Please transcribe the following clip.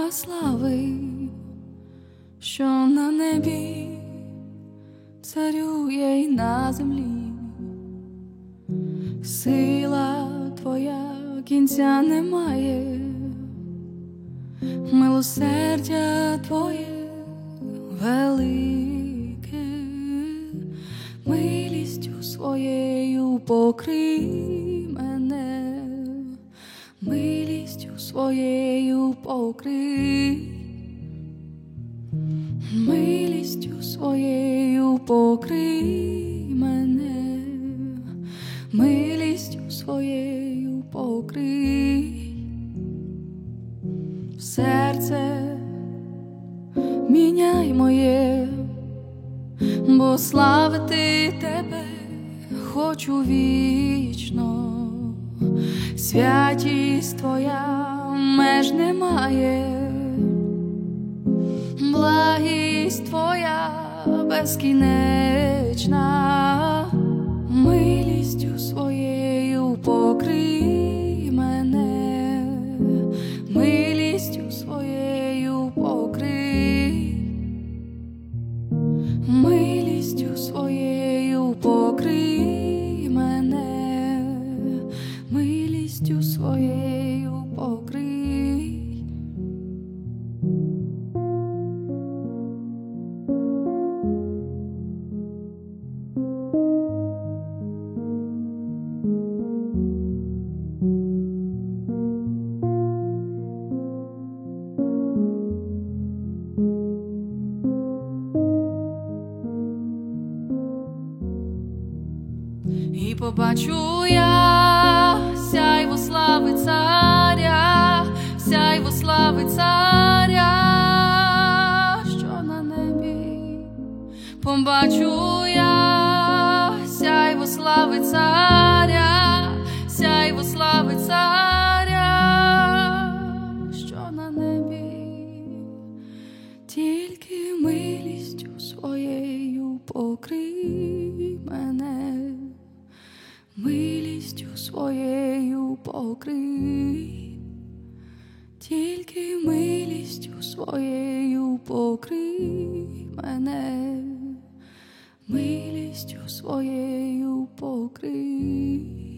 зірка слави, що на небі царює й на землі. Сила твоя кінця немає, милосердя твоє велике, милістю своєю покрий мене, милістю своєю покрий, милістю своєю покрий мене, милістю своєю покрий. Серце міняй моє, бо славити тебе хочу вічно. Святість твоя меж немає, благість твоя безкінечна, милістю своєю покрий мене, милістю своєю покрий, милістю своєю покрий мене, милістю своєю покрий. І побачу я сяйво слави царя, сяйво слави царя, що на небі. Побачу я сяйво слави царя, сяйво слави царя, що на небі. Тільки милістю своєю покрий мене, милістю своєю покрий, тільки милістю своєю покрий мене, милістю своєю покрий.